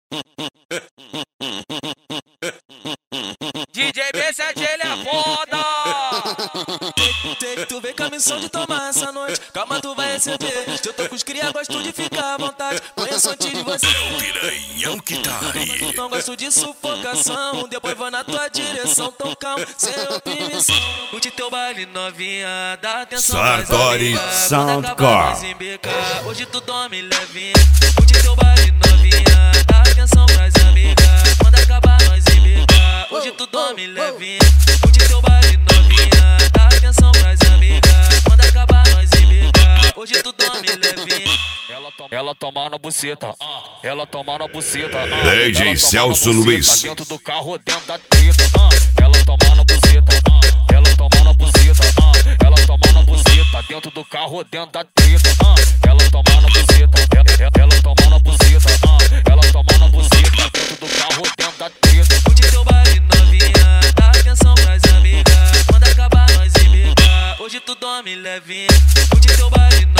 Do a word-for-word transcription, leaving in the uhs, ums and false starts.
D J B sete, ele é foda! Sei que tu vem com a missão de tomar essa noite. Calma, tu vai receber. Se eu tô com os cria, gosto de ficar à vontade. Conheço antes de você. É o piranhão que tá aí. Não gosto de sufocação. Depois vou na tua direção, tão calmo, sem oprimição. Curte teu baile novinha, dá atenção. Sartori Soundcore. Hoje tu dorme levinha. Curte teu baile novinha, dá atenção pras amigas. Quando acabar nós embicar. Hoje tu dorme levinha. Curte teu baile novinha, dá atenção pras amigas. Quando acabar nós embicar. Hoje tu dorme levinha. Ela, to ela toma na buceta, uh. ela toma na buceta. Uh. D J Celso Luiz. Dentro do carro, dentro da treta. Uh. Ela toma na buceta, uh. ela toma na buceta. Uh. Ela toma na buceta, dentro do carro, dentro da treta. Uh. Ela toma na buceta, ela, ela toma na buceta. Uh. Ela toma na buceta, dentro do carro, dentro da treta. Curte teu baile novinha, dá atenção pras amigas. Quando acabar nós embicar. Hoje tu dorme levinha. Curte teu baile novinha.